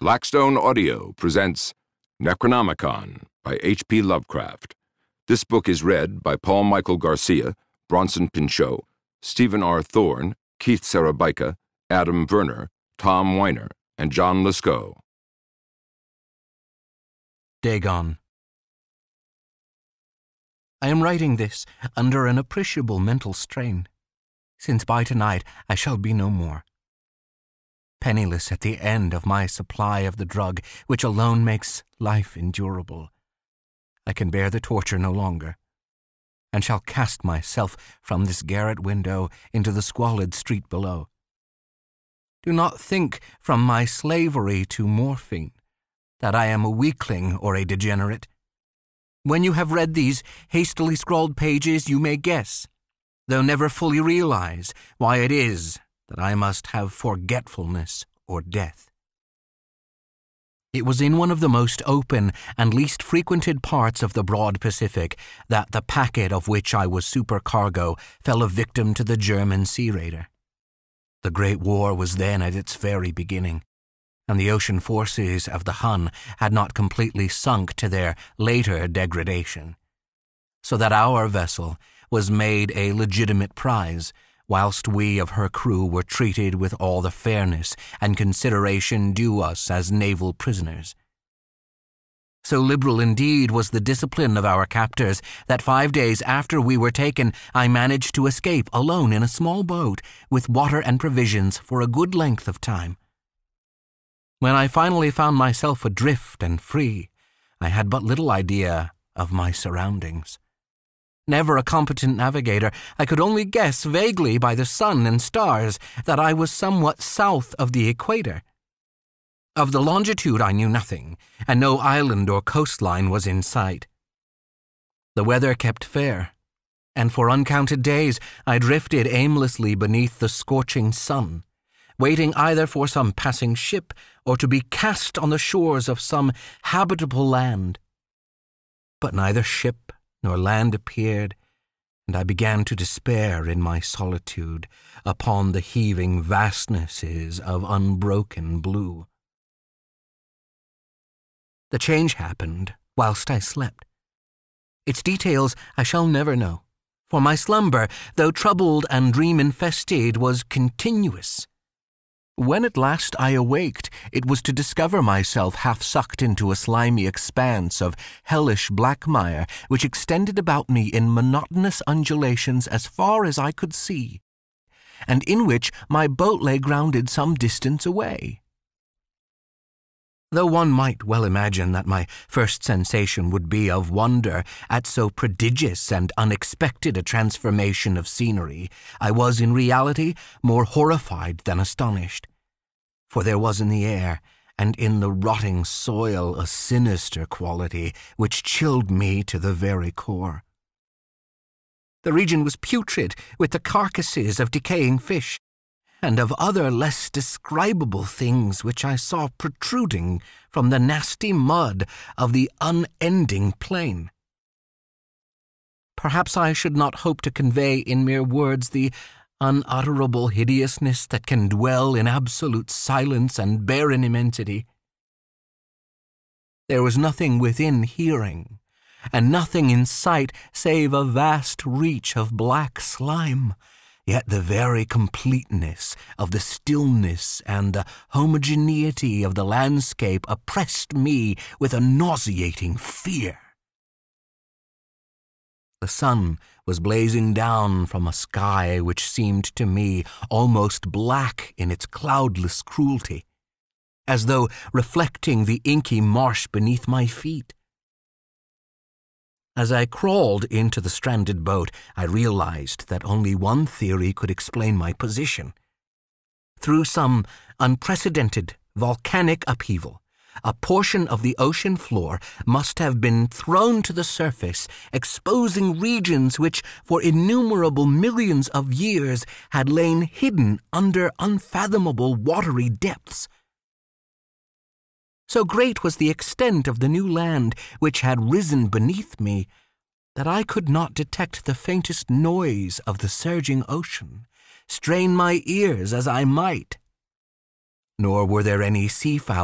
Blackstone Audio presents Necronomicon by H.P. Lovecraft. This book is read by Paul Michael Garcia, Bronson Pinchot, Stephen R. Thorne, Keith Sarabica, Adam Werner, Tom Weiner, and John Lascaux. Dagon. I am writing this under an appreciable mental strain, since by tonight I shall be no more. Penniless at the end of my supply of the drug which alone makes life endurable, I can bear the torture no longer, and shall cast myself from this garret window into the squalid street below. Do not think from my slavery to morphine that I am a weakling or a degenerate. When you have read these hastily scrawled pages, you may guess, though never fully realize, why it is that I must have forgetfulness or death. It was in one of the most open and least frequented parts of the broad Pacific that the packet of which I was supercargo fell a victim to the German sea raider. The Great War was then at its very beginning, and the ocean forces of the Hun had not completely sunk to their later degradation, so that our vessel was made a legitimate prize, whilst we of her crew were treated with all the fairness and consideration due us as naval prisoners. So liberal indeed was the discipline of our captors that 5 days after we were taken, I managed to escape alone in a small boat with water and provisions for a good length of time. When I finally found myself adrift and free, I had but little idea of my surroundings. Never a competent navigator, I could only guess vaguely by the sun and stars that I was somewhat south of the equator. Of the longitude I knew nothing, and no island or coastline was in sight. The weather kept fair, and for uncounted days I drifted aimlessly beneath the scorching sun, waiting either for some passing ship or to be cast on the shores of some habitable land. But neither ship nor land appeared, and I began to despair in my solitude upon the heaving vastnesses of unbroken blue. The change happened whilst I slept. Its details I shall never know, for my slumber, though troubled and dream-infested, was continuous. When at last I awaked, it was to discover myself half sucked into a slimy expanse of hellish black mire which extended about me in monotonous undulations as far as I could see, and in which my boat lay grounded some distance away. Though one might well imagine that my first sensation would be of wonder at so prodigious and unexpected a transformation of scenery, I was in reality more horrified than astonished. For there was in the air and in the rotting soil a sinister quality which chilled me to the very core. The region was putrid with the carcasses of decaying fish, and of other less describable things which I saw protruding from the nasty mud of the unending plain. Perhaps I should not hope to convey in mere words the unutterable hideousness that can dwell in absolute silence and barren immensity. There was nothing within hearing, and nothing in sight save a vast reach of black slime. Yet the very completeness of the stillness and the homogeneity of the landscape oppressed me with a nauseating fear. The sun was blazing down from a sky which seemed to me almost black in its cloudless cruelty, as though reflecting the inky marsh beneath my feet. As I crawled into the stranded boat, I realized that only one theory could explain my position. Through some unprecedented volcanic upheaval, a portion of the ocean floor must have been thrown to the surface, exposing regions which, for innumerable millions of years, had lain hidden under unfathomable watery depths. So great was the extent of the new land which had risen beneath me that I could not detect the faintest noise of the surging ocean, strain my ears as I might. Nor were there any seafowl